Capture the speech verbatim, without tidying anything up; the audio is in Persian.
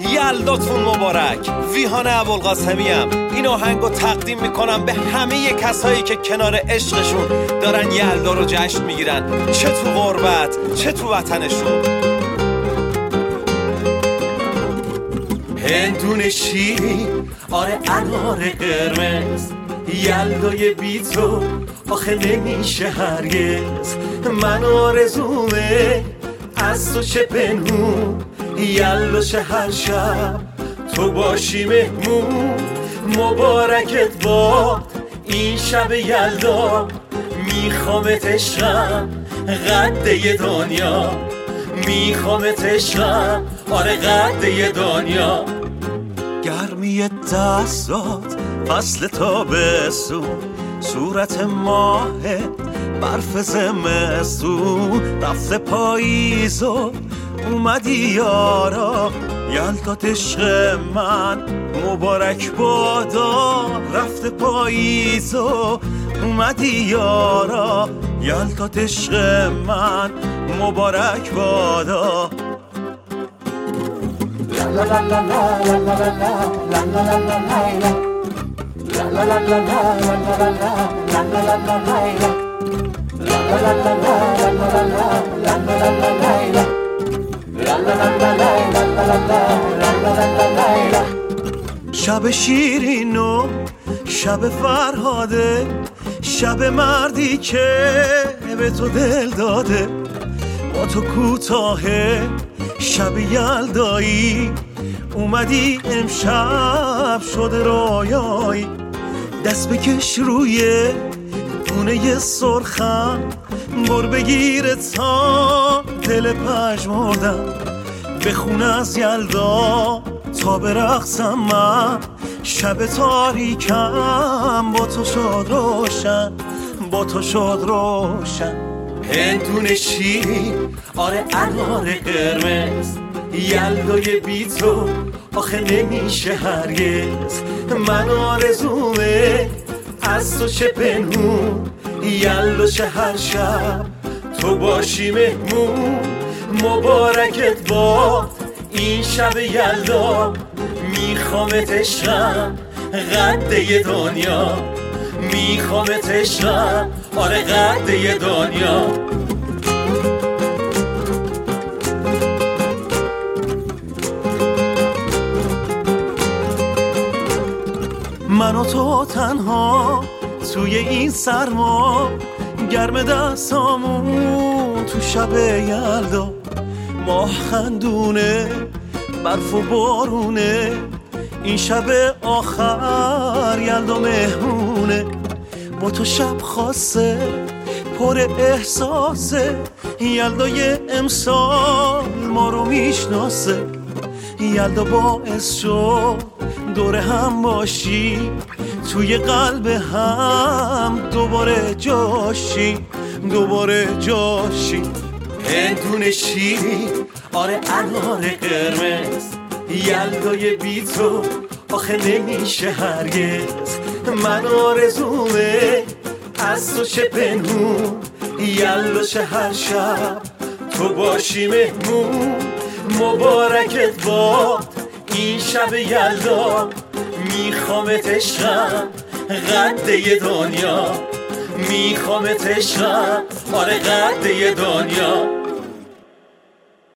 یلداتون مبارک. ویهان ابوالقاسمی ام. این آهنگو تقدیم میکنم به همه کسایی که کنار عشقشون دارن یلدا رو جشن میگیرن، چه تو غربت چه تو وطنشون. هندونه شیری، آره انار قرمز، یلدای بی تو آخه نمیشه هرگز. من آرزومه از تو چه پنهون، یلداشه هر شب تو باشی مهمون. مبارکت باد این شب یلدا، میخوامت عشقم قده دنیا، میخوامت عشقم آره قده دنیا. گرمی دستات فصل تابستون، صورت ماه برف زمستون، رفته پاییز و اومدی یارا، یلدات عشق من مبارک بادا. رفته پاییز و اومدی یارا، یلدات عشق من مبارک بادا. لا لا لا لا لا لا لا لا لا لا. شب شیرینو شب فرهاده، شب مردی که به تو دل داده. با تو کوتاهه شب یلدایی، اومدی امشب شده رویایی. دست بکش روی گونه سرخم، بر بگیره تا دل پژمردم. بخون از یلدا تا برقصم من، شب تاریکم با تو شد روشن، با تو شد روشن. هندونه شیرین، آره انار قرمز، یلدای بی تو آخه نمیشه هرگز. من آرزومه از تو چه پنهون، یلداشه هر شب تو باشی مهمون. مبارکت باد این شب یلدا، میخوامت عشقم قده دنیا، میخوامت عشقم آره قده دنیا. من و تو تنها توی این سرما، گرم دستامون تو شب یلدا. ماه خندونه برف و بارونه، این شب آخر یلدا مهمونه. با تو شب خاصه پر احساسه، یلدای امسال ما رو میشناسه. یلدا باعث شد دور هم باشی، توی قلب هم دوباره جاشی، دوباره جاشی. هندونه شیرین، آره انار قرمز، یلدای بی تو آخه نمیشه هرگز. من آرزومه از تو چه پنهون، یلداشه هر شب تو باشی مهمون. مبارکت باد این شب یلدا، میخوامت عشقم قده دنیا، میخوامت عشقم آره قده دنیا.